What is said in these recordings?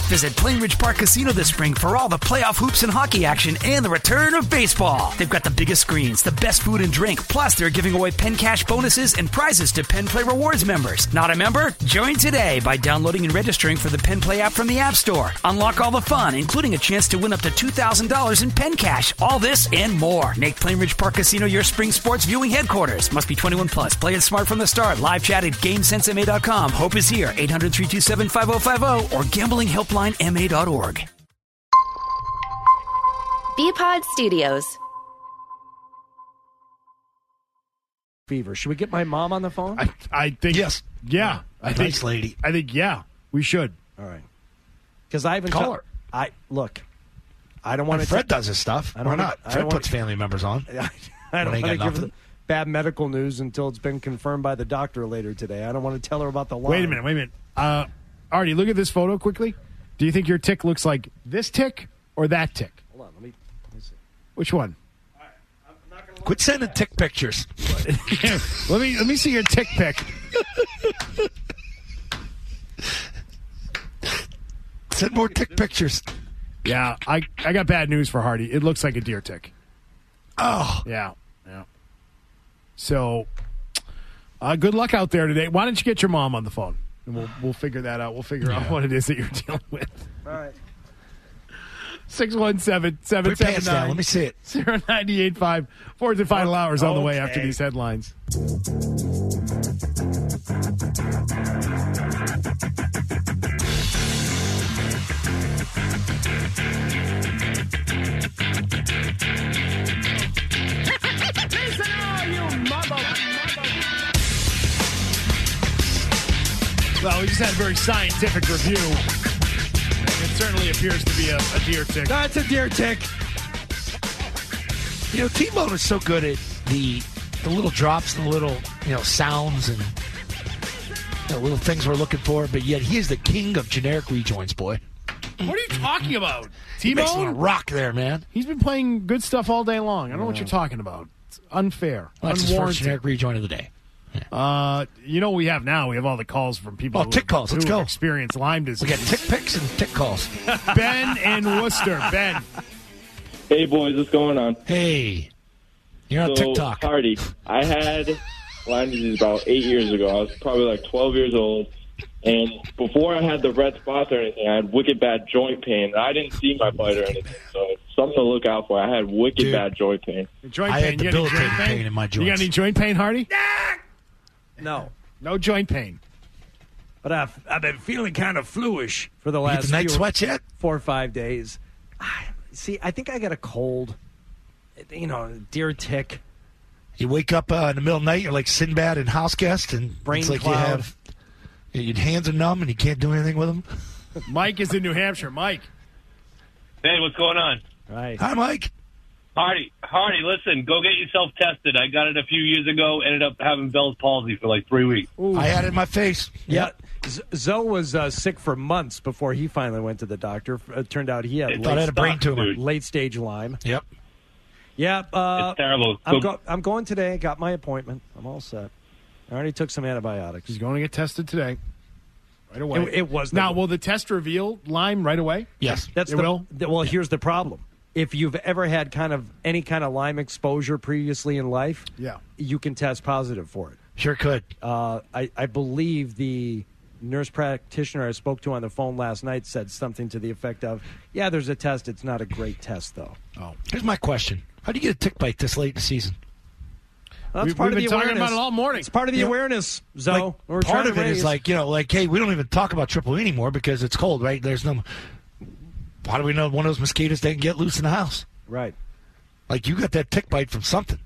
Visit Plainridge Park Casino this spring for all the playoff hoops and hockey action and the return of baseball. They've got the biggest screens, the best food and drink, plus they're giving away Penn Cash bonuses and prizes to Penn Play Rewards members. Not a member? Join today by downloading and registering for the Penn Play app from the App Store. Unlock all the fun, including a chance to win up to $2,000 in Penn Cash. All this and more. Make Plainridge Park Casino your spring sports viewing headquarters. Must be 21 plus. Play it smart from the start. Live chat at GameSenseMA.com. Hope is here. 800-327-5050 or gamblinghelplinema.org. Bpod Studios. Fever. Should we get my mom on the phone? I think yes. Yeah. Nice lady. I think we should. All right. Because I haven't call her. I don't want to. Fred does his stuff. Why not? Fred puts family members on. I don't want to give her bad medical news until it's been confirmed by the doctor later today. I don't want to tell her about the line. Wait a minute. Artie, look at this photo quickly. Do you think your tick looks like this tick or that tick? Hold on, let me see. Which one? Quit sending tick pictures. let me see your tick pic. Send more tick pictures. Yeah, I got bad news for Hardy. It looks like a deer tick. Oh. Yeah. So, good luck out there today. Why don't you get your mom on the phone? And we'll figure that out. We'll figure out what it is that you're dealing with. All right. 617-779. Let me see it. 0985. Fourth and final hours on the way after these headlines. Well, we just had a very scientific review. It certainly appears to be a deer tick. That's a deer tick. You know, T-Bone is so good at the little drops and the little, sounds and little things we're looking for, but yet he is the king of generic rejoins, boy. What are you talking about? He makes a T-Bone? rock there, man. He's been playing good stuff all day long. I don't know what you're talking about. It's unfair. That's his first generic rejoin of the day. You know what we have now? We have all the calls from people tick calls. Let's who go. experience Lyme disease. We got tick picks and tick calls. Ben in Worcester. Ben. Hey, boys. What's going on? Hey. You're on TikTok. Hardy, I had Lyme disease about 8 years ago. I was probably like 12 years old. And before I had the red spots or anything, I had wicked bad joint pain. I didn't see my bite or anything, so it's something to look out for. I had wicked bad joint pain. Joint I pain. had debilitating pain in my joints. You got any joint pain, Hardy? No. No joint pain. But I've been feeling kind of fluish for the You get last the night sweats yet? 4 or 5 days. See, I think I got a cold. Deer tick. You wake up in the middle of the night, you're like Sinbad in House Guest, and Brain it's like cloud. your hands are numb and you can't do anything with them. Mike is in New Hampshire. Mike. Hey, what's going on? Right. Hi, Mike. Hardy, listen, go get yourself tested. I got it a few years ago, ended up having Bell's palsy for like 3 weeks. Ooh. I had it in my face. Yeah. Zoe was sick for months before he finally went to the doctor. It turned out he had Thought I had a brain tumor. Late-stage Lyme. Yep. Yeah. It's terrible. I'm going today. Got my appointment. I'm all set. I already took some antibiotics. He's going to get tested today. Right away. It was. Now, will the test reveal Lyme right away? Yes. Well, here's the problem. If you've ever had any kind of Lyme exposure previously in life, you can test positive for it. Sure could. I believe the nurse practitioner I spoke to on the phone last night said something to the effect of, yeah, there's a test. It's not a great test, though. Oh. Here's my question. How do you get a tick bite this late in the season? That's We've part of been the talking awareness. about it all morning. It's part of the awareness, Zoe. We're part trying of to it is raise. like, hey, we don't even talk about Triple E anymore because it's cold, right? There's no... How do we know one of those mosquitoes didn't get loose in the house? Right. Like, you got that tick bite from something.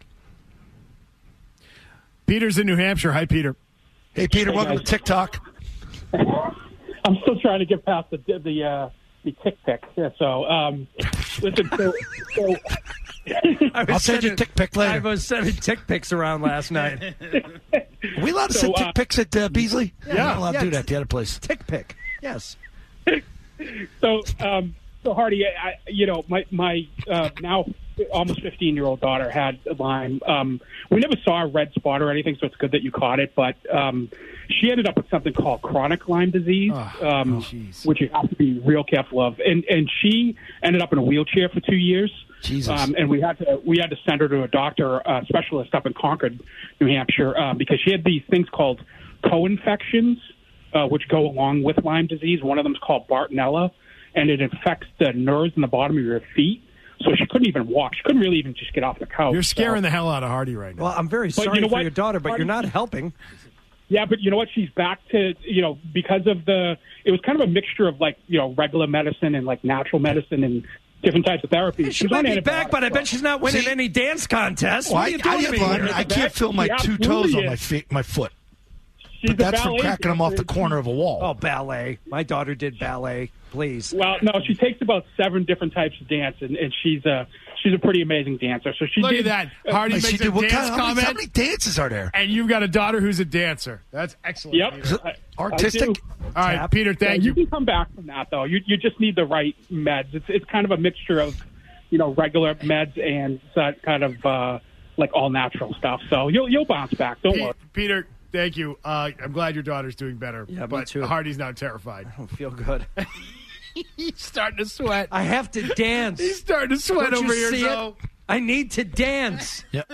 Peter's in New Hampshire. Hi, Peter. Hey, Peter, welcome to TikTok. I'm still trying to get past the tick pic. Yeah, so, listen, so I'll send you a tick pic later. I was sending tick pics around last night. Are we allowed to send tick pics at Beasley? Yeah. We're not allowed to do that at the other place. Tick pic. Yes. So Hardy, my now almost 15-year-old daughter had Lyme. We never saw a red spot or anything, so it's good that you caught it. But she ended up with something called chronic Lyme disease, which you have to be real careful of. And she ended up in a wheelchair for 2 years. Jesus. And we had to send her to a doctor, a specialist up in Concord, New Hampshire, because she had these things called co-infections, which go along with Lyme disease. One of them is called Bartonella, and it infects the nerves in the bottom of your feet. So she couldn't even walk. She couldn't really even just get off the couch. You're scaring the hell out of Hardy right now. Well, I'm very sorry for your daughter, but you're not helping. Yeah, but you know what? She's back to, because of it was kind of a mixture of regular medicine and like natural medicine and different types of therapy. She might be back, but I bet she's not winning any dance contests. Well, What are you doing I can't feel my two toes on my foot. But that's from cracking them off the corner of a wall. Oh, ballet. My daughter did ballet. Please. Well, no, she takes about 7 different types of dance, and she's a pretty amazing dancer. So she Look at that. Hardy makes a dance comment. How many dances are there? And you've got a daughter who's a dancer. That's excellent. Yep. Peter. Artistic? All right, Peter, thank you. You can come back from that, though. You just need the right meds. It's kind of a mixture of, regular meds and kind of like all-natural stuff. So you'll bounce back. Don't worry. Peter, thank you. I'm glad your daughter's doing better. Yeah, but me too. Hardy's not terrified. I don't feel good. He's starting to sweat. I have to dance. He's starting to sweat Don't over you here, see Joe. it? I need to dance. Yep.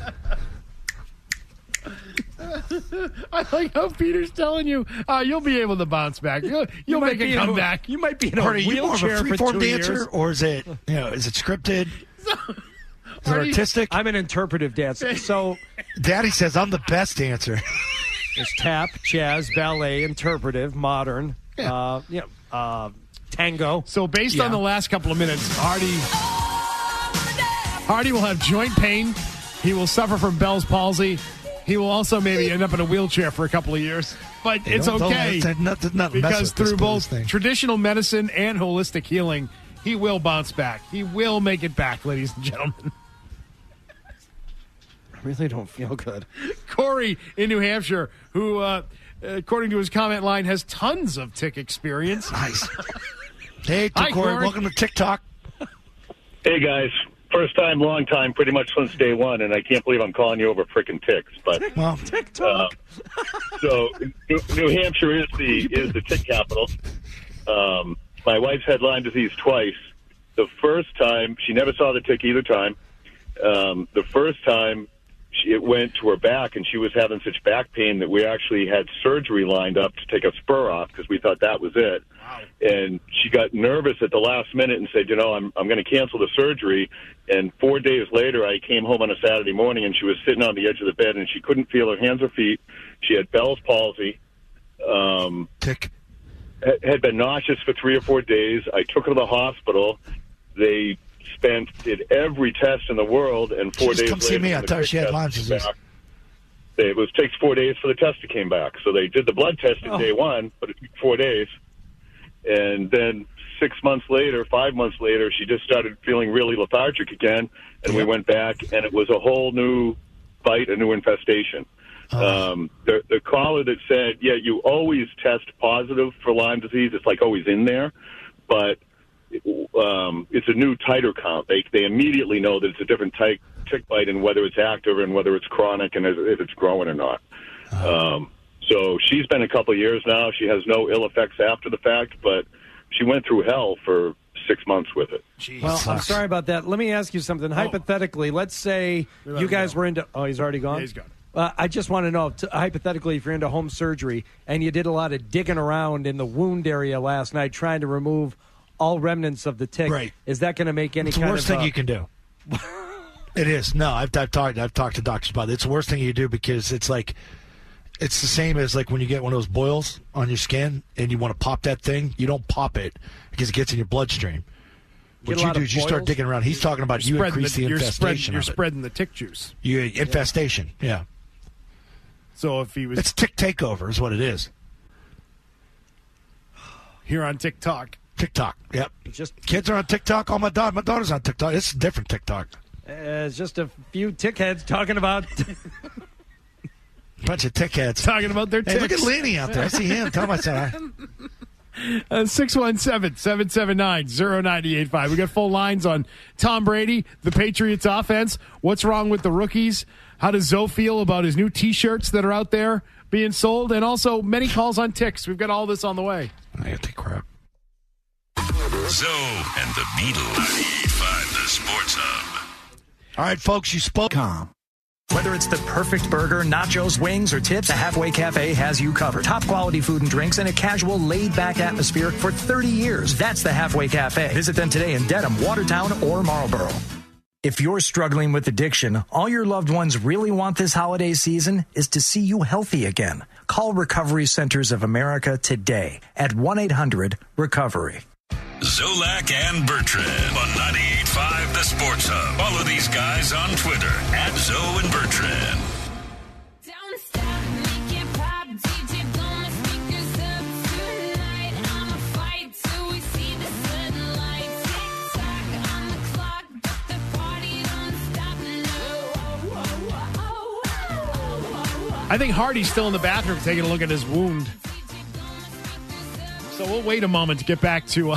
I like how Peter's telling you, you'll be able to bounce back. You'll make a comeback. You might be in a Hardy, you more of wheelchair a for 2 freeform years. dancer, or is it scripted? Is it artistic? I'm an interpretive dancer. So Daddy says I'm the best dancer. there's tap, jazz, ballet, interpretive, modern, tango. So based on the last couple of minutes, Hardy will have joint pain. He will suffer from Bell's palsy. He will also maybe end up in a wheelchair for a couple of years. But it's okay because through both traditional medicine and holistic healing, he will bounce back. He will make it back, ladies and gentlemen. I really don't feel good. Corey in New Hampshire, who, according to his comment line, has tons of tick experience. Nice. Hey, Hi, Corey. Corey. Welcome to TikTok. Hey, guys. First time, long time, pretty much since day one, and I can't believe I'm calling you over frickin' ticks. But TikTok. So New Hampshire is the tick capital. My wife's had Lyme disease twice. The first time, she never saw the tick either time. The first time, it went to her back, and she was having such back pain that we actually had surgery lined up to take a spur off because we thought that was it. Wow. And she got nervous at the last minute and said, I'm going to cancel the surgery. And 4 days later, I came home on a Saturday morning, and she was sitting on the edge of the bed, and she couldn't feel her hands or feet. She had Bell's palsy. Tick. Had been nauseous for 3 or 4 days. I took her to the hospital. They did every test in the world, and 4 days later... Come see me. I thought she had Lyme disease. It takes 4 days for the test to come back. So they did the blood test in day one, but it took 4 days. And then 6 months later, 5 months later, she just started feeling really lethargic again, and we went back, and it was a whole new bite, a new infestation. The caller that said, you always test positive for Lyme disease, it's like always in there, but it's a new titer count. They immediately know that it's a different tick bite and whether it's active and whether it's chronic and if it's growing or not. So she's been a couple of years now. She has no ill effects after the fact, but she went through hell for 6 months with it. Jeez. Well, I'm sorry about that. Let me ask you something. Hypothetically, let's say you guys were into... Oh, he's already gone? Yeah, he's gone. I just want to know, hypothetically, if you're into home surgery and you did a lot of digging around in the wound area last night trying to remove all remnants of the tick, right. Is that going to make any it's kind of... It's the worst thing you can do. It is. No, I've talked to doctors about it. It's the worst thing you do because it's like... It's the same as like when you get one of those boils on your skin and you want to pop that thing. You don't pop it because it gets in your bloodstream. What you do is you start digging around. He's talking about you increase the infestation. You're spreading the tick juice. Infestation, yeah. So if he was... It's tick takeover is what it is. Here on TikTok. TikTok, yep. Kids are on TikTok. Oh, my daughter's on TikTok. It's a different TikTok. It's just a few tick heads talking about... Bunch of tick heads. Talking about their ticks. Hey, look at Lenny out there. I see him. Tell him I said hi. 617-779-0985. We got full lines on Tom Brady, the Patriots offense. What's wrong with the rookies? How does Zoe feel about his new T-shirts that are out there being sold? And also many calls on ticks. We've got all this on the way. I got to take crap. Zoe and the Beatles. 98.5 The Sports Hub. All right, folks, you spoke. Whether it's the perfect burger, nachos, wings, or tips, the Halfway Cafe has you covered. Top quality food and drinks in a casual, laid-back atmosphere for 30 years. That's the Halfway Cafe. Visit them today in Dedham, Watertown, or Marlboro. If you're struggling with addiction, all your loved ones really want this holiday season is to see you healthy again. Call Recovery Centers of America today at 1-800-RECOVERY. Zolak and Bertrand on 98.5 The Sports Hub. Follow these guys on Twitter at Zoe and Bertrand. I think Hardy's still in the bathroom taking a look at his wound. So we'll wait a moment to get back to...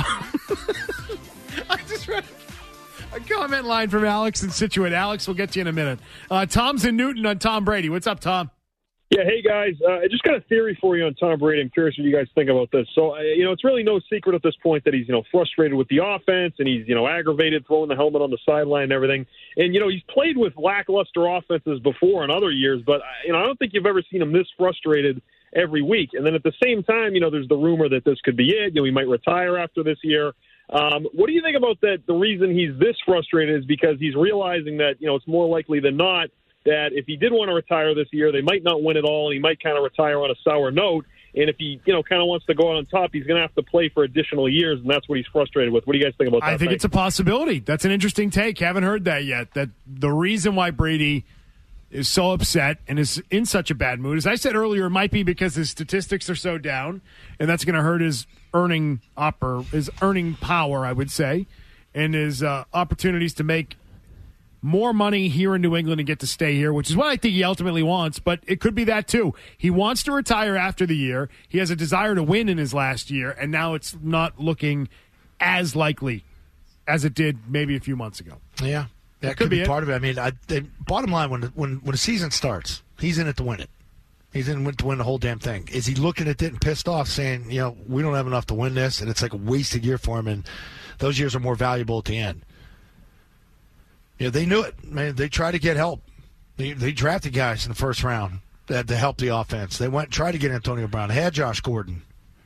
I just read a comment line from Alex in Scituate. Alex, we'll get to you in a minute. Tom's in Newton on Tom Brady. What's up, Tom? Yeah, hey, guys. I just got a theory for you on Tom Brady. I'm curious what you guys think about this. So, it's really no secret at this point that he's, frustrated with the offense and he's, aggravated throwing the helmet on the sideline and everything. And, he's played with lackluster offenses before in other years, but, I don't think you've ever seen him this frustrated every week. And then at the same time, there's the rumor that this could be it. He might retire after this year. What do you think about that? The reason he's this frustrated is because he's realizing that, it's more likely than not that if he did want to retire this year, they might not win it all, and he might kind of retire on a sour note. And if he, kind of wants to go out on top, he's going to have to play for additional years, and that's what he's frustrated with. What do you guys think about that? I think it's a possibility. That's an interesting take. Haven't heard that yet. That the reason why Brady is so upset and is in such a bad mood, as I said earlier, it might be because his statistics are so down, and that's going to hurt his earning power, I would say, and his opportunities to make more money here in New England and get to stay here, which is what I think he ultimately wants, but it could be that too. He wants to retire after the year. He has a desire to win in his last year, and now it's not looking as likely as it did maybe a few months ago. Yeah, that could be part of it. I mean, bottom line, when the season starts, he's in it to win it. He's in it to win the whole damn thing. Is he looking at it and pissed off saying, we don't have enough to win this, and it's like a wasted year for him, and those years are more valuable at the end? They knew it. Man, they tried to get help. They drafted guys in the first round to help the offense. They went and tried to get Antonio Brown. They had Josh Gordon.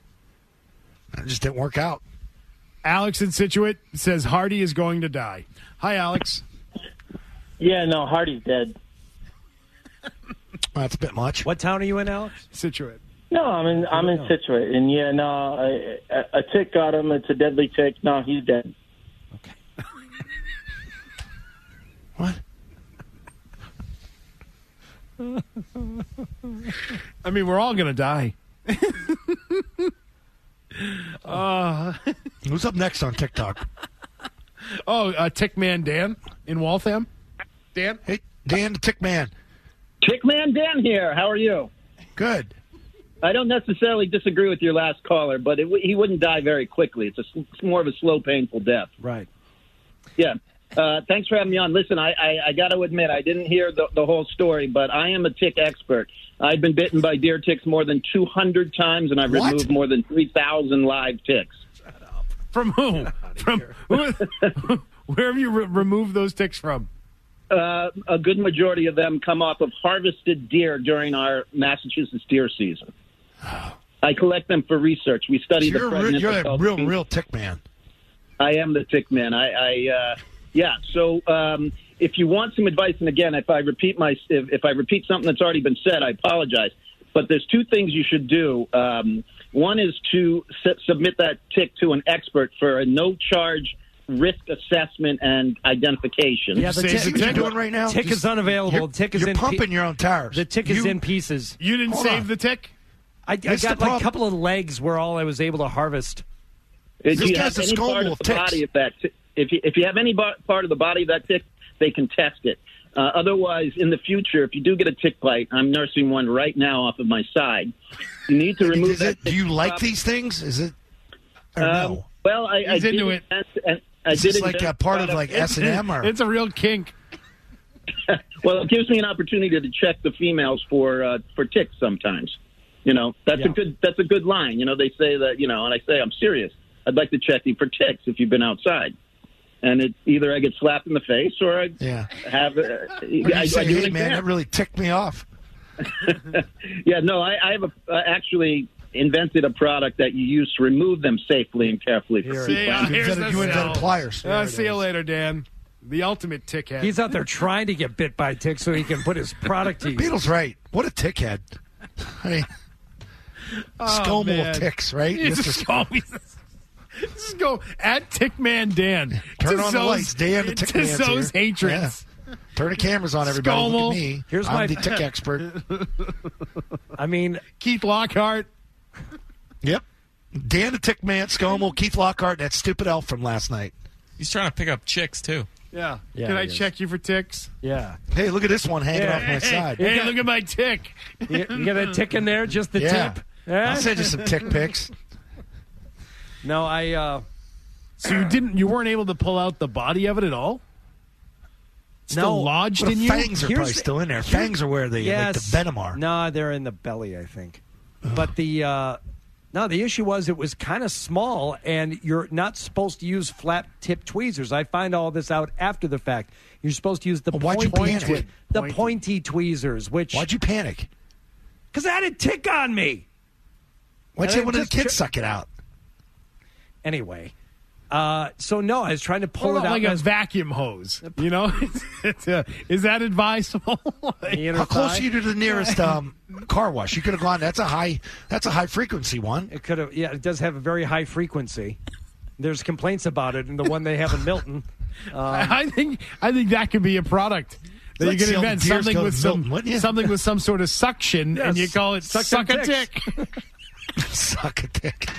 It just didn't work out. Alex in Scituate says Hardy is going to die. Hi, Alex. Yeah, no, Hardy's dead. Well, that's a bit much. What town are you in, Alex? Scituate. No, I'm in Scituate, and a tick got him. It's a deadly tick. No, he's dead. Okay. What? I mean, we're all going to die. Who's up next on TikTok? Tickman Dan in Waltham. Dan? Hey, Dan the Tickman. Tickman Dan here. How are you? Good. I don't necessarily disagree with your last caller, but he wouldn't die very quickly. It's more of a slow, painful death. Right. Yeah. Thanks for having me on. Listen, I got to admit, I didn't hear the whole story, but I am a tick expert. I've been bitten by deer ticks more than 200 times, and I've removed more than 3,000 live ticks. Shut up. From who? From who? Where have you removed those ticks from? A good majority of them come off of harvested deer during our Massachusetts deer season. I collect them for research. We study the pregnant. You're a real tick man. I am the tick man. Yeah. So if you want some advice, and again, if I repeat something that's already been said, I apologize. But there's two things you should do. One is to submit that tick to an expert for a no-charge risk assessment and identification. Yeah, the tick you're doing right now. Tick is unavailable. You're pumping your own tires. The tick is in pieces. You didn't save the tick? I got like a couple of legs were all I was able to harvest. If you have any part of the body of that, if you have any part of the body of that tick, they can test it. Otherwise, in the future, if you do get a tick bite, I'm nursing one right now off of my side. You need to remove that. Do you like these things? Is it? Or no? Well, I did into it. And I Is did this like a part of like S&M? Or? It's a real kink. Well, it gives me an opportunity to check the females for ticks sometimes. That's a good line. They say that, and I say, I'm serious. I'd like to check you for ticks if you've been outside. And either I get slapped in the face or I have. I do an exam. Man, that really ticked me off. Yeah, no, I have actually invented a product that you use to remove them safely and carefully. You invented pliers. See you later, Dan. The ultimate tick head. He's out there trying to get bit by ticks so he can put his product to use. Beatle's right. What a tick head. I mean, ScoMo of ticks, right? Just go at Tickman Dan. Turn on the lights, Dan. The Tickman. To those hatreds. Yeah. Turn the cameras on, everybody. ScoMo. Look at me. Here's I'm the tick expert. I mean, Keith Lockhart. Yep. Dan the Tickman, ScoMo, Keith Lockhart, that stupid elf from last night. He's trying to pick up chicks, too. Yeah. Can I check you for ticks? Yeah. Hey, look at this one hanging off my side. Hey, look at my tick. You got a tick in there? Just the tip? I'll send you some tick pics. No, So you weren't able to pull out the body of it at all? Still lodged in you? Fangs are probably still in there. Fangs are where the venom are. No, they're in the belly, I think. But the issue was it was kind of small, and you're not supposed to use flat-tip tweezers. I find all this out after the fact. You're supposed to use the pointy tweezers. Why'd you panic? Because I had a tick on me. Why'd you have one of the kids suck it out? Anyway. I was trying to pull it out like a vacuum hose. Is that advisable? How close are you to the nearest car wash? You could have gone. That's a high frequency one. It could have. Yeah, it does have a very high frequency. There's complaints about it in the one they have in Milton. I think that could be a product that you can invent, something with some sort of suction, and you call it suck a tick. Suck a tick.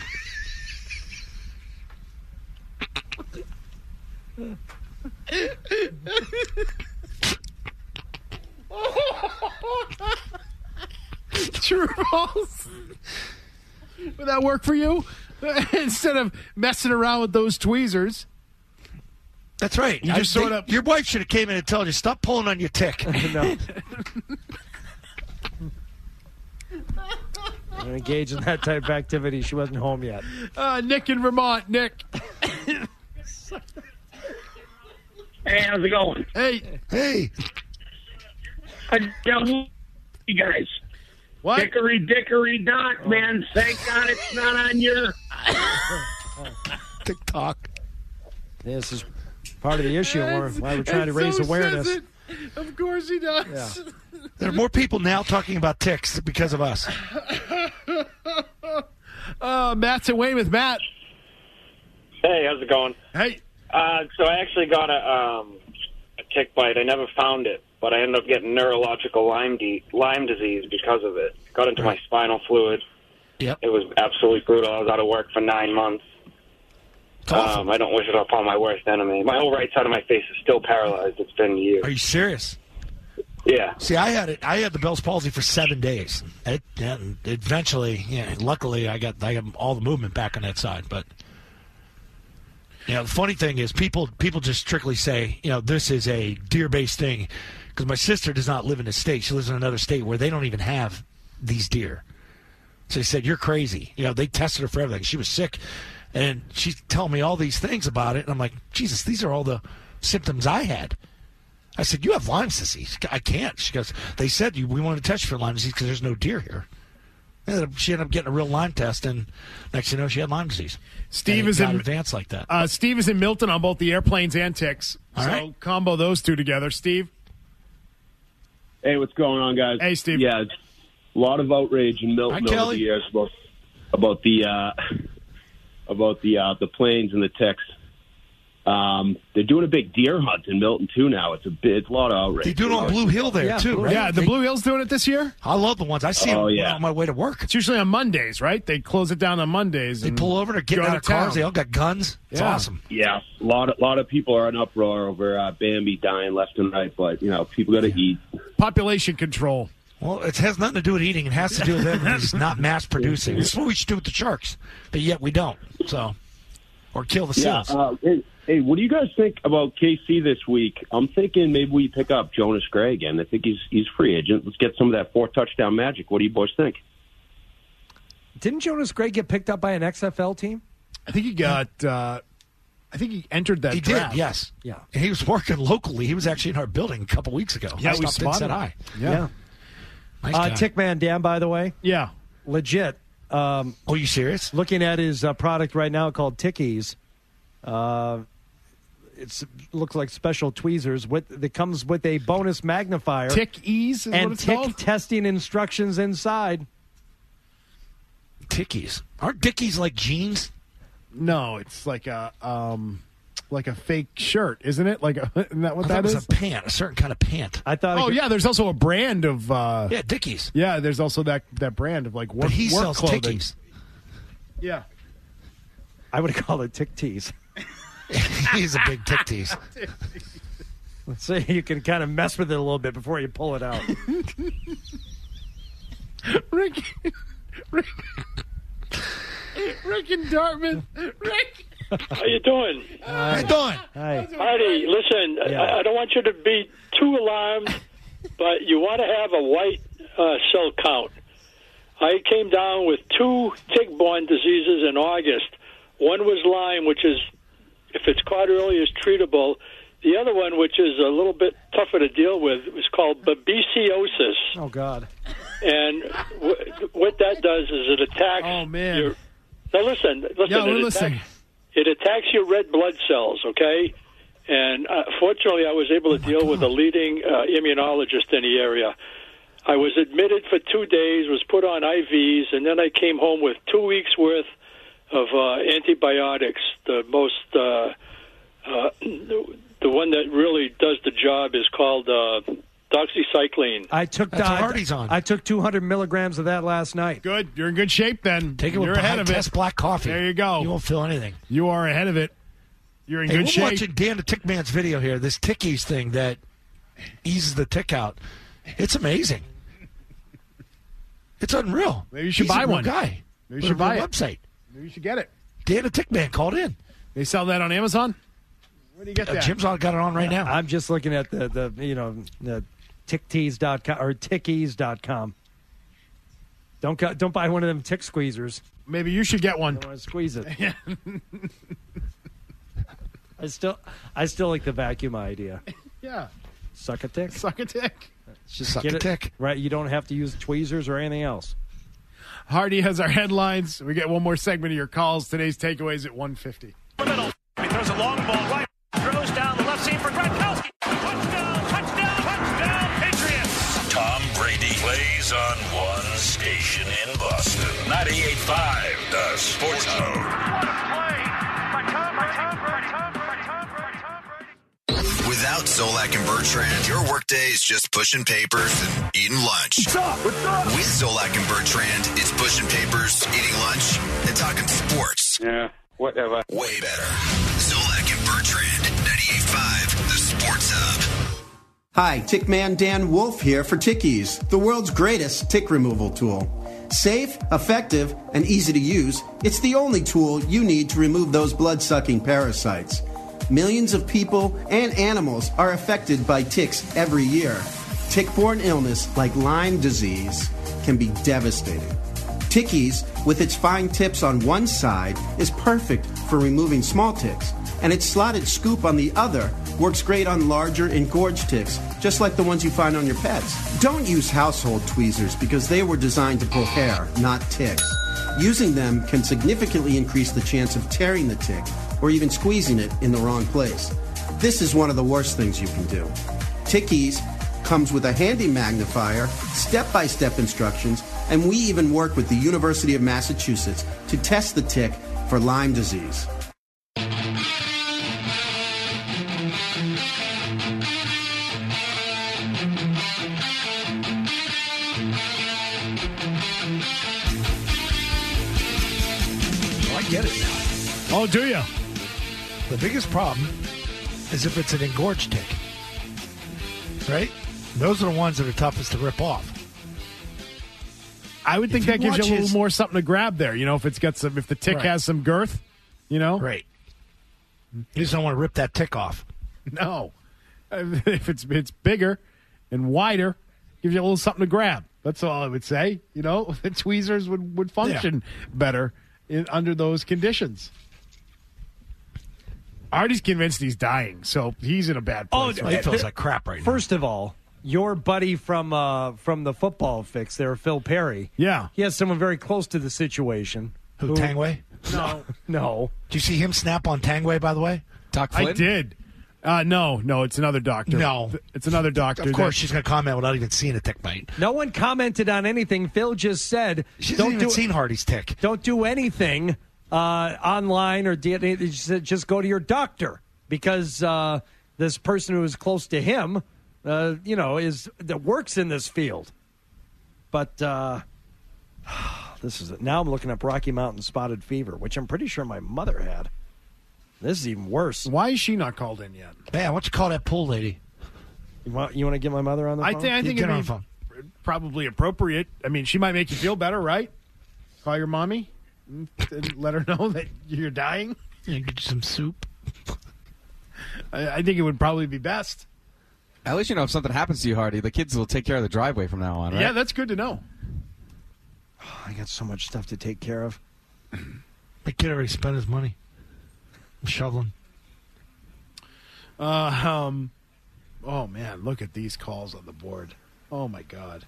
True or false? Would that work for you? Instead of messing around with those tweezers. That's right. You just your wife should have came in and told you, stop pulling on your tick. No. I'm engaged in that type of activity. She wasn't home yet. Nick in Vermont. Nick. Hey, how's it going? Hey. You guys. What? Dickory dock, man. Thank God it's not on your TikTok. This is part of the issue why we're trying to raise awareness. Of course he does. Yeah. There are more people now talking about ticks because of us. Matt's in Weymouth. Matt. Hey, how's it going? Hey. So I actually got a tick bite. I never found it, but I ended up getting neurological Lyme disease because of it. Got into my spinal fluid. Yep. It was absolutely brutal. I was out of work for 9 months. I don't wish it upon my worst enemy. My whole right side of my face is still paralyzed. It's been years. Are you serious? Yeah. See, I had the Bell's palsy for 7 days. Eventually, luckily, I got all the movement back on that side. But the funny thing is, people just strictly say, this is a deer-based thing, because my sister does not live in this state. She lives in another state where they don't even have these deer. So they said, you're crazy. They tested her for everything. She was sick. And she's telling me all these things about it. And I'm like, Jesus, these are all the symptoms I had. I said, you have Lyme disease. I can't. She goes, they said we wanted to test you for Lyme disease because there's no deer here. And she ended up getting a real Lyme test, and next thing you know, she had Lyme disease. Steve is in advanced like that. Steve is in Milton on both the airplanes and ticks. All so right. Combo those two together. Steve? Hey, what's going on, guys? Hey, Steve. Yeah, a lot of outrage in Milton over the years about the planes and the ticks. They're doing a big deer hunt in Milton too now. It's a lot of outrage. They're doing it on Blue Hill there too, right? Yeah, the Blue Hill's doing it this year. I love the ones I see them on my way to work. It's usually on Mondays, right? They close it down on Mondays. They pull over, they're getting out of cars. They all got guns. It's awesome. Yeah, a lot of people are in uproar over Bambi dying left and right, but people got to eat. Population control. Well, it has nothing to do with eating. It has to do with them not mass producing. This is what we should do with the sharks, but yet we don't. So, or kill the seals. Hey, what do you guys think about KC this week? I'm thinking maybe we pick up Jonas Gray again. I think he's free agent. Let's get some of that 4-touchdown magic. What do you boys think? Didn't Jonas Gray get picked up by an XFL team? I think he got. I think he entered that. He draft. did, yes. Yeah, and he was working locally. He was actually in our building a couple weeks ago. Yeah, we spotted said him. hi. Yeah. Nice guy. Tickman Dan, by the way. Yeah, legit. Are you serious? Looking at his product right now called Tickies. It looks like special tweezers. That comes with a bonus magnifier. Tickies is and what it's tick called? testing instructions inside. Tickies. Aren't Dickies like jeans? No, it's like a fake shirt, isn't it? Isn't that what that is? It's a pant, a certain kind of pant. I thought. Oh yeah, there's also a brand of. Dickies. Yeah, there's also that brand of work. But he work sells clothing. Tickies. Yeah, I would call it Tick Tees. He's a big Tick Tees. Let's see, you can kind of mess with it a little bit before you pull it out. Rick and Dartmouth. Rick. How you doing? How you doing? Hi. Artie, listen, Yeah. I don't want you to be too alarmed, but you want to have a white cell count. I came down with 2 tick-borne diseases in August. One was Lyme, which is, if it's caught early, is treatable. The other one, which is a little bit tougher to deal with, was called babesiosis. Oh, God. And what that does is it attacks. Oh, man. Your, now listen. Yeah, we're listening. It attacks your red blood cells. Okay, and fortunately, I was able to deal with a leading immunologist in the area. I was admitted for 2 days, was put on IVs, and then I came home with 2 weeks worth of antibiotics. The most, the one that really does the job is called doxycycline. I took That's what Artie's on. I took 200 milligrams of that last night. Good. You're in good shape then. Take it You're with ahead of it. test black coffee. There you go. You won't feel anything. You are ahead of it. You're in Hey, good we're shape. watching Dan the Tickman's video here. This Tickies thing that eases the tick out. It's amazing. It's unreal. Maybe you should He's buy a real one. guy. Maybe you should buy it. Website. Maybe you should get it. Dan the Tickman called in. They sell that on Amazon? Where do you get that? Jim's got it on right now. I'm just looking at the ticktees.com or tickies.com. Don't buy one of them tick squeezers. Maybe you should get one. I don't want to squeeze it. I still like the vacuum idea. Yeah. Suck a tick. Suck a tick. Just Suck get a it, tick. Right, you don't have to use tweezers or anything else. Hardy has our headlines. We get one more segment of your calls. Today's takeaways at 1:50. Middle. He throws a long ball right. Throws down the left seam for Gronkowski. Touchdown, Patriots. Tom Brady plays on one station in Boston. 98.5, the Sports Zone. Without Zolak and Bertrand, your workday is just pushing papers and eating lunch. What's up? With Zolak and Bertrand, it's pushing papers, eating lunch, and talking sports. Yeah, whatever. Way better. Zolak and Bertrand, 98.5, the Sports Hub. Hi, Tickman Dan Wolf here for Tickies, the world's greatest tick removal tool. Safe, effective, and easy to use, it's the only tool you need to remove those blood-sucking parasites. Millions of people and animals are affected by ticks every year. Tick-borne illness like Lyme disease can be devastating. Tickies, with its fine tips on one side, is perfect for removing small ticks, and its slotted scoop on the other works great on larger engorged ticks, just like the ones you find on your pets. Don't use household tweezers because they were designed to pull hair, not ticks. Using them can significantly increase the chance of tearing the tick or even squeezing it in the wrong place. This is one of the worst things you can do. Tickies comes with a handy magnifier, step-by-step instructions, and we even work with the University of Massachusetts to test the tick for Lyme disease. I get it now. Oh, do you? The biggest problem is if it's an engorged tick. Right? Those are the ones that are toughest to rip off. I would think that gives you a little more something to grab there. If it's got if the tick has some girth, Right. You just don't want to rip that tick off. No. If it's bigger and wider, gives you a little something to grab. That's all I would say. The tweezers would function better under those conditions. Artie's convinced he's dying, so he's in a bad place. He feels like crap right now. First of all, your buddy from the football fix there, Phil Perry. Yeah. He has someone very close to the situation. Who, Tangway? No. Did you see him snap on Tangway, by the way? Doc Flynn? I did. No, it's another doctor. No. It's another doctor. Of course, she's going to comment without even seeing a tick bite. No one commented on anything. Phil just said, She hasn't even seen Hardy's tick. Don't do anything online or just go to your doctor because this person who is close to him, that works in this field. But now I'm looking up Rocky Mountain spotted fever, which I'm pretty sure my mother had. This is even worse. Why is she not called in yet? Man, why don't you call that pool lady? You want to get my mother on the phone? I think it'd be probably appropriate. I mean, she might make you feel better, right? Call your mommy and let her know that you're dying. Yeah, get you some soup. I think it would probably be best. At least if something happens to you, Hardy, the kids will take care of the driveway from now on, right? Yeah, that's good to know. I got so much stuff to take care of. The kid already spent his money. I'm shoveling. Oh, man, look at these calls on the board. Oh, my God.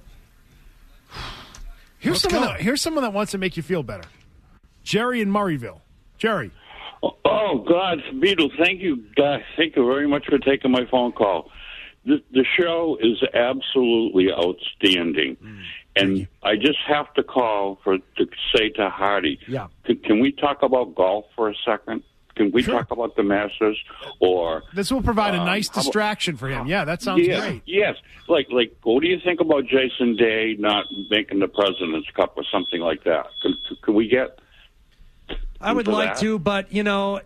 Here's someone that wants to make you feel better. Jerry in Murrayville. Jerry. Oh, God, Beatles, thank you, guys. Thank you very much for taking my phone call. The show is absolutely outstanding. And I just have to call to say to Hardy, can we talk about golf for a second? Can we talk about the Masters? Or this will provide a nice distraction for him. Yeah, that sounds great. Yes. Like, what do you think about Jason Day not making the President's Cup or something like that? Can we get? I would like to, but I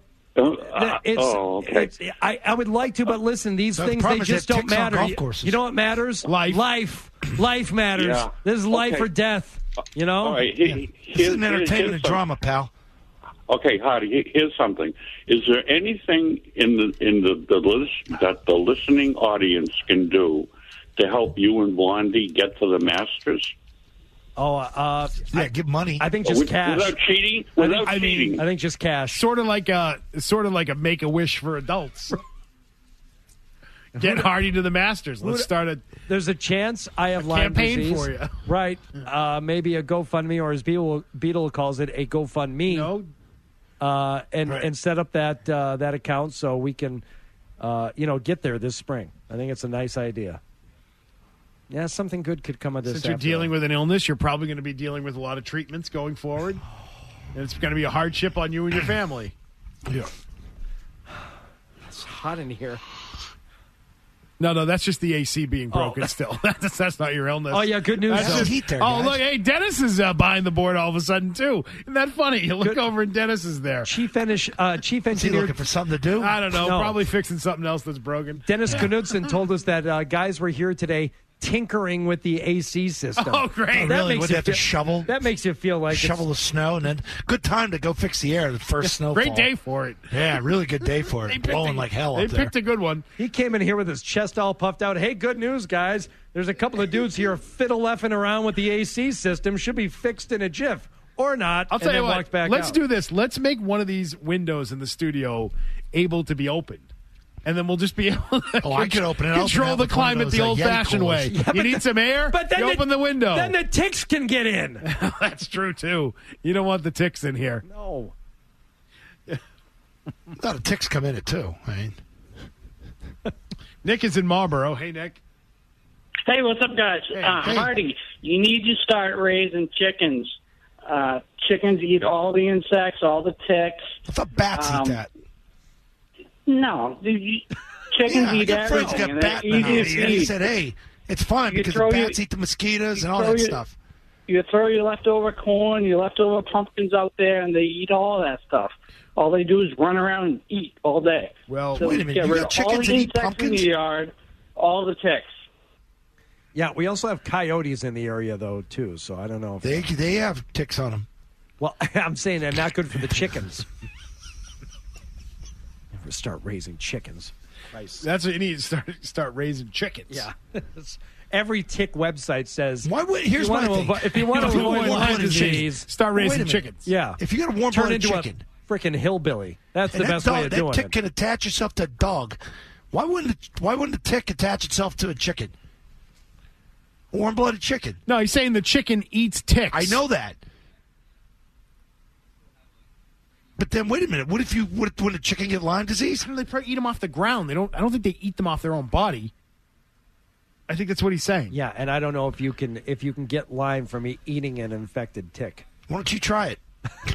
would like to, but listen, these things they just don't matter. You know what matters? Life matters. Yeah. This is life or death. All right. This is an entertainment and drama, pal. Okay, Hardy. Here's something. Is there anything in the list that the listening audience can do to help you and Blondie get to the Masters? Give money. I think just cash. Without cheating? I think just cash. Sort of like a Make-A-Wish for adults. Get Hardy to the Masters. Let's start a. There's a chance I have Lyme disease. Campaign for you, right? Maybe a GoFundMe, or as Beetle calls it, a GoFundMe. No. And set up that account so we can, get there this spring. I think it's a nice idea. Yeah, something good could come of this. Since you're dealing with an illness, you're probably going to be dealing with a lot of treatments going forward. And it's going to be a hardship on you and your family. Yeah. It's hot in here. No, that's just the AC being broken still. That's not your illness. Oh, yeah, good news. That's just heat there, guys. Look, hey, Dennis is behind the board all of a sudden, too. Isn't that funny? You look over and Dennis is there. Chief engineer. Is he looking for something to do? I don't know. No. Probably fixing something else that's broken. Dennis Knudsen told us that guys were here today tinkering with the AC system. Oh, great. Oh, really? Would they have to shovel? That makes you feel like shovel the snow, and then good time to go fix the air, the first snowfall. Great day for it. Yeah, really good day for it. Blowing like hell up there. They picked a good one. He came in here with his chest all puffed out. Hey, good news, guys. There's a couple of dudes here fiddle-effing around with the AC system. Should be fixed in a jiff. Or not. I'll tell you what. Let's do this. Let's make one of these windows in the studio able to be opened. And then we'll just be able to I can open it. Control the climate the old-fashioned way. Yeah, you need some air? But then you open the window. Then the ticks can get in. That's true, too. You don't want the ticks in here. No. I thought the ticks come in it, too. Nick is in Marlboro. Hey, Nick. Hey, what's up, guys? Hey. Hardy, you need to start raising chickens. Chickens eat all the insects, all the ticks. I thought bats eat that. No, chickens eat everything. Got bat he said, "Hey, it's fine because the bats eat the mosquitoes and all that stuff." You throw your leftover corn, your leftover pumpkins out there, and they eat all that stuff. All they do is run around and eat all day. Well, wait a minute. You got chickens that eat pumpkins in the yard, all the ticks. Yeah, we also have coyotes in the area, though, too, so I don't know. If They have ticks on them. Well, I'm saying they're not good for the chickens. Never start raising chickens. Christ. That's what you need to start raising chickens. Yeah. Every tick website says, here's my thing. if you want to avoid Lyme disease, start raising chickens. Yeah. If you got a turn warm-blooded into chicken, a freaking hillbilly. That's the best way of doing that tick it. can attach itself to a dog. Why wouldn't a tick attach itself to a chicken? A warm-blooded chicken. No, he's saying the chicken eats ticks. I know that. But then, wait a minute. What if would a chicken get Lyme disease? How do they probably eat them off the ground? I don't think they eat them off their own body. I think that's what he's saying. Yeah, and I don't know if you can get Lyme from eating an infected tick. Why don't you try it?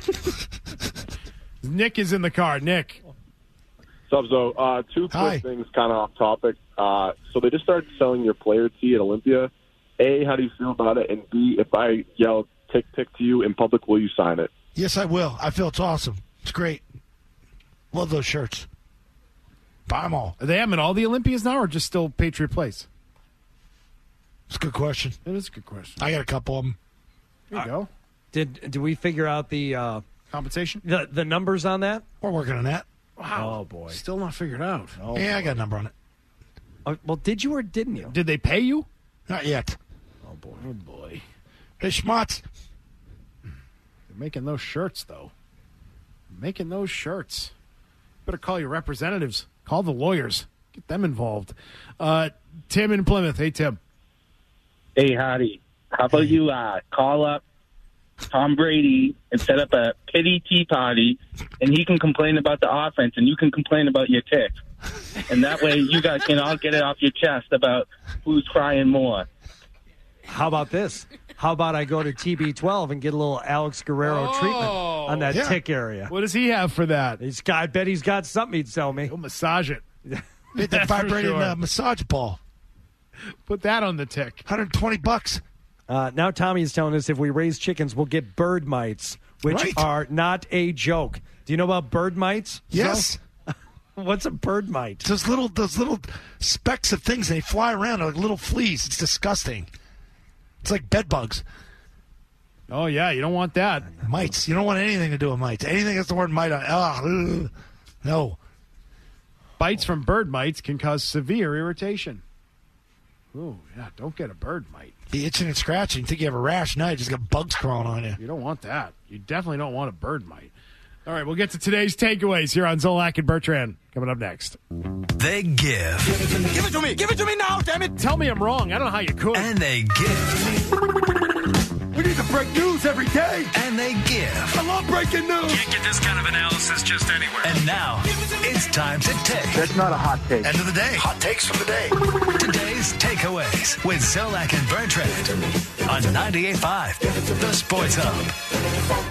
Nick is in the car. Nick. Sup, Zo? Two quick things kind of off topic. So they just started selling your player tee at Olympia. A, how do you feel about it? And B, if I yell tick tick to you in public, will you sign it? Yes, I will. I feel it's awesome. It's great. Love those shirts. Buy them all. Are they having all the Olympias now or just still Patriot Place? It's a good question. It is a good question. I got a couple of them. There you go. Did we figure out the compensation? The numbers on that? We're working on that. Wow. Oh, boy. Still not figured out. Oh, yeah, I got a number on it. Well, did you or didn't you? Did they pay you? Not yet. Oh, boy. Oh, boy. Hey, Schmutz. They're making those shirts, though. Making those shirts. Better call your representatives. Call the lawyers. Get them involved. Tim in Plymouth. Hey, Tim. Hey, howdy. How about you call up Tom Brady and set up a pity tea party, and he can complain about the offense, and you can complain about your ticks. And that way you guys can all get it off your chest about who's crying more. How about this? How about I go to TB12 and get a little Alex Guerrero treatment on that tick area? What does he have for that? I bet he's got something he'd sell me. He'll massage it. Hit that vibrating massage ball. Put that on the tick. $120. Now Tommy is telling us if we raise chickens, we'll get bird mites, which are not a joke. Do you know about bird mites? Yes. What's a bird mite? Those little specks of things, and they fly around like little fleas. It's disgusting. It's like bed bugs. Oh, yeah, you don't want that. Mites. You don't want anything to do with mites. Anything that's the word mite on. No. Bites from bird mites can cause severe irritation. Oh, yeah, don't get a bird mite. The itching and scratching. You think you have a rash? No, you just got bugs crawling on you. You don't want that. You definitely don't want a bird mite. All right, we'll get to today's takeaways here on Zolak and Bertrand. Coming up next. They give. Give it to me. Give it to me now, damn it. Tell me I'm wrong. I don't know how you could. And they give. We need to break news every day. And they give. I love breaking news. Can't get this kind of analysis just anywhere. And now, it's time to take. That's not a hot take. End of the day. Hot takes from the day. Today's takeaways with Zolak and Bertrand on 98.5, The Sports Hub.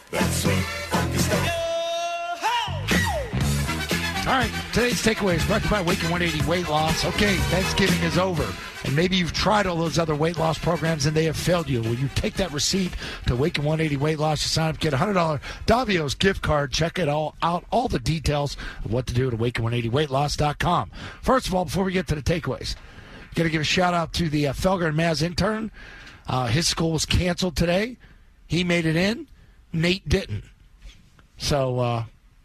All right, today's takeaway is brought to you by Awaken 180 Weight Loss. Okay, Thanksgiving is over, and maybe you've tried all those other weight loss programs and they have failed you. Well, you take that receipt to Awaken 180 Weight Loss, you sign up, get a $100 Davio's gift card. Check it all out, all the details of what to do at Awaken180weightloss.com. First of all, before we get to the takeaways, got to give a shout-out to the Felger and Maz intern. His school was canceled today. He made it in. Nate didn't. So,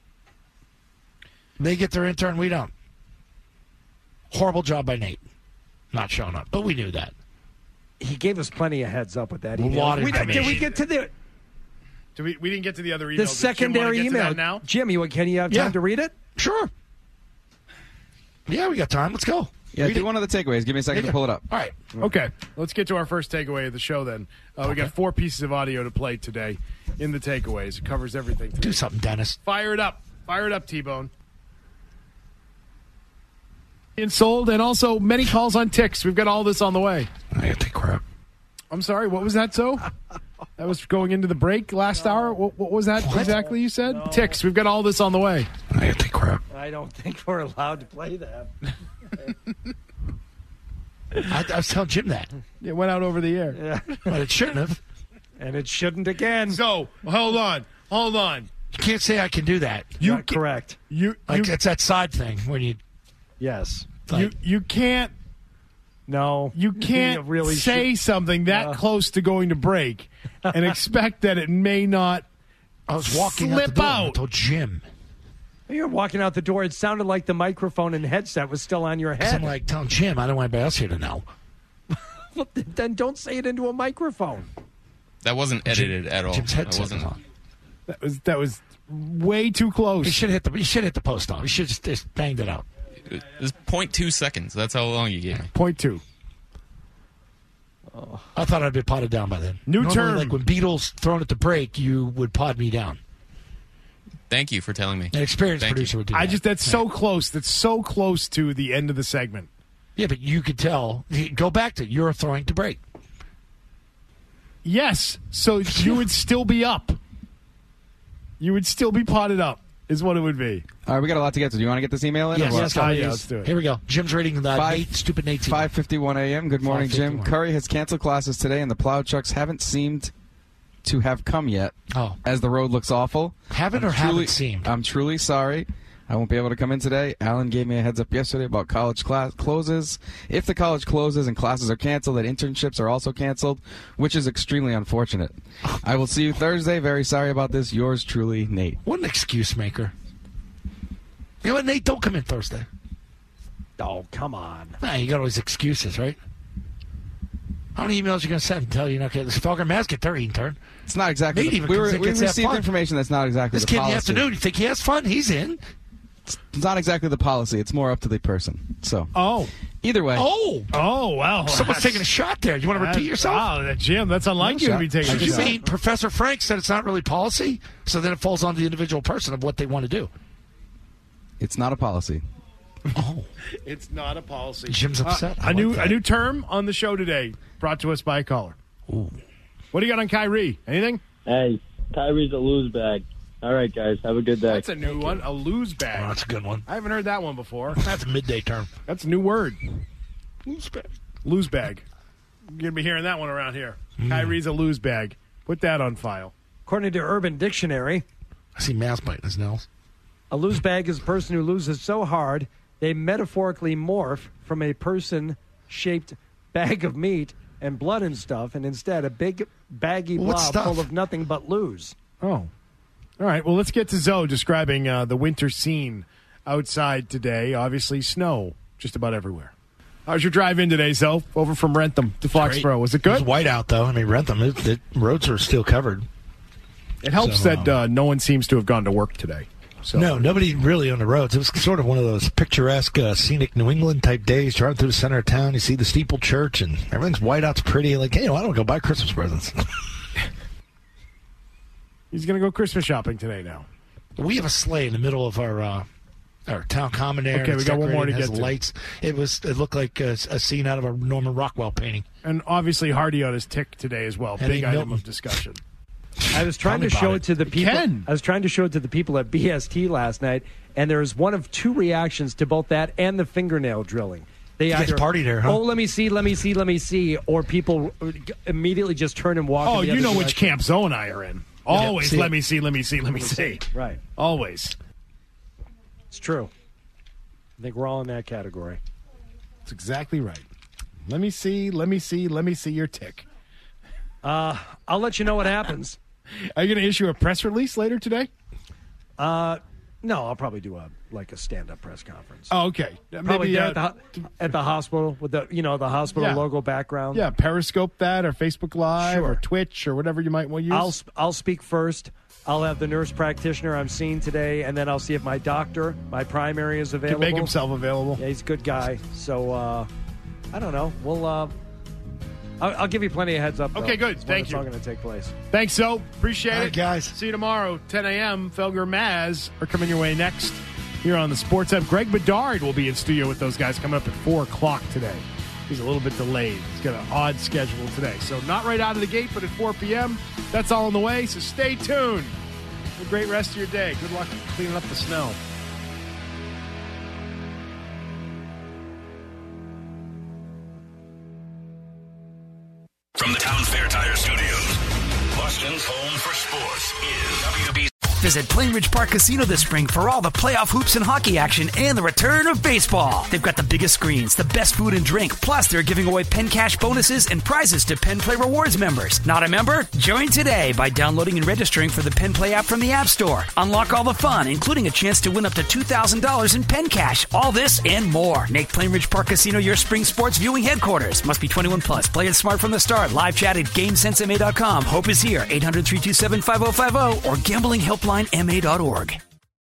they get their intern, we don't. Horrible job by Nate. Not showing up, but we knew that. He gave us plenty of heads up with that email. Did we get to the... We didn't get to the other email. The secondary email. Now? Jim, can you have time to read it? Sure. Yeah, we got time. Let's go. Yeah, do one of the takeaways. Give me a second to pull it up. All right. Okay, let's get to our first takeaway of the show then. We got 4 pieces of audio to play today in the takeaways. It covers everything today. Do something, Dennis. Fire it up. Fire it up, T-Bone. And sold, and also many calls on ticks. We've got all this on the way. I got to take crap. I'm sorry, what was that, so? That was going into the break last hour? What was that exactly you said? No. Ticks. We've got all this on the way. I got to take crap. I don't think we're allowed to play that. I was telling Jim that. It went out over the air. Yeah. But it shouldn't have. And it shouldn't again. So, hold on. You can't say I can do that. Not correct. It's that side thing when you... Yes. You can't No. You can't really say something that close to going to break and expect that it may not I was walking slip out the door. out. I told Jim. You're walking out the door. It sounded like the microphone and headset was still on your head. I'm like, telling Jim, I don't want anybody else here to know. Well, then don't say it into a microphone. That wasn't edited at all. Jim's headset wasn't. was on. That was way too close. You should hit the post on. You should just banged it out. It was 0.2 seconds. That's how long you gave me. 0.2. I thought I'd been potted down by then. New term. Like when Beatles thrown at the break, you would pod me down. Thank you for telling me. An experienced producer would do that. That's so close. That's so close to the end of the segment. Yeah, but you could tell. Go back to you're throwing to break. Yes, so you would still be up. You would still be potted up, is what it would be. All right, we got a lot to get to. Do you want to get this email in? Yes, let's do it. Here we go. Jim's reading the stupid Nate. 5:51 a.m. Good morning, Jim. 5:51. Curry has canceled classes today, and the plow trucks haven't seemed to have come yet. Oh, as the road looks awful. Haven't haven't seemed? I'm truly sorry. I won't be able to come in today. Alan gave me a heads up yesterday about college class closes. If the college closes and classes are canceled, that internships are also canceled, which is extremely unfortunate. I will see you Thursday. Very sorry about this. Yours truly, Nate. What an excuse maker. You know what, Nate? Don't come in Thursday. Oh, come on. Nah, you got all these excuses, right? How many emails are you going to send and tell you not to? This Felger Maz get their intern. It's not exactly. Nate even We thinks received fun. information that's not exactly this the kid policy. in the afternoon. You think he has fun? He's in. It's not exactly the policy. It's more up to the person. So. Oh. Either way. Oh, wow. Someone's taking a shot there. You want to repeat yourself? Wow, Jim, that's unlike you to be taking a shot. You mean Professor Frank said it's not really policy, so then it falls on the individual person of what they want to do. It's not a policy. Oh. It's not a policy. Jim's upset. A new term on the show today, brought to us by a caller. Ooh. What do you got on Kyrie? Anything? Hey, Kyrie's a lose bag. All right, guys, have a good day. That's a new one, a lose bag. Oh, that's a good one. I haven't heard that one before. That's a midday term. That's a new word. Lose bag. Lose bag. You're going to be hearing that one around here. Kyrie's a lose bag. Put that on file. According to Urban Dictionary, I see Maz biting his nails. A lose bag is a person who loses so hard they metaphorically morph from a person-shaped bag of meat and blood and stuff, and instead a big baggy blob full of nothing but lose. Oh. All right, well, let's get to Zoe describing the winter scene outside today. Obviously, snow just about everywhere. How's your drive in today, Zoe? Over from Rentham to Foxborough. Was it good? It was white out, though. I mean, Rentham, the roads are still covered. It helps that no one seems to have gone to work today. So. No, nobody really on the roads. It was sort of one of those picturesque, scenic New England type days. Driving through the center of town, you see the steeple church, and everything's white out. It's pretty. Like, hey, I don't go buy Christmas presents. He's going to go Christmas shopping today now. We have a sleigh in the middle of our town common there. Okay, we got one more to get to. Lights. It looked like a scene out of a Norman Rockwell painting. And obviously Hardy on his tick today as well. Big item of discussion. I was trying to show it to the people. I was trying to show it to the people at BST last night, and there was one of two reactions to both that and the fingernail drilling. They either party there, huh? Oh, let me see, or people immediately just turn and walk. Oh, in the you other know direction. which camp Zoe and I are in. Always, let me see. Right. Always. It's true. I think we're all in that category. That's exactly right. Let me see your tick. I'll let you know what happens. Are you going to issue a press release later today? No, I'll probably do a stand-up press conference. Oh, okay. Probably there at the hospital with the hospital logo background. Yeah, Periscope that or Facebook Live or Twitch or whatever you might want to use. I'll speak first. I'll have the nurse practitioner I'm seeing today, and then I'll see if my doctor, my primary, is available. Can make himself available. Yeah, he's a good guy. So I don't know. We'll. I'll give you plenty of heads up. Okay, good. Thank you. It's all going to take place. Thanks, Zoe. Appreciate it. Guys. See you tomorrow, 10 a.m. Felger Maz are coming your way next here on the Sports Hub. Greg Bedard will be in studio with those guys coming up at 4 o'clock today. He's a little bit delayed. He's got an odd schedule today. So not right out of the gate, but at 4 p.m. That's all on the way, so stay tuned. Have a great rest of your day. Good luck cleaning up the snow. From the Town Fair Tire Studios, Boston's home for sports is WB. Visit Plainridge Park Casino this spring for all the playoff hoops and hockey action and the return of baseball. They've got the biggest screens, the best food and drink, plus they're giving away Penn Cash bonuses and prizes to Penn Play Rewards members. Not a member? Join today by downloading and registering for the Penn Play app from the App Store. Unlock all the fun, including a chance to win up to $2,000 in Penn Cash. All this and more. Make Plainridge Park Casino your spring sports viewing headquarters. Must be 21 plus. Play it smart from the start. Live chat at GameSenseMA.com. Hope is here. 800-327-5050 or gamblinghelplinema.org.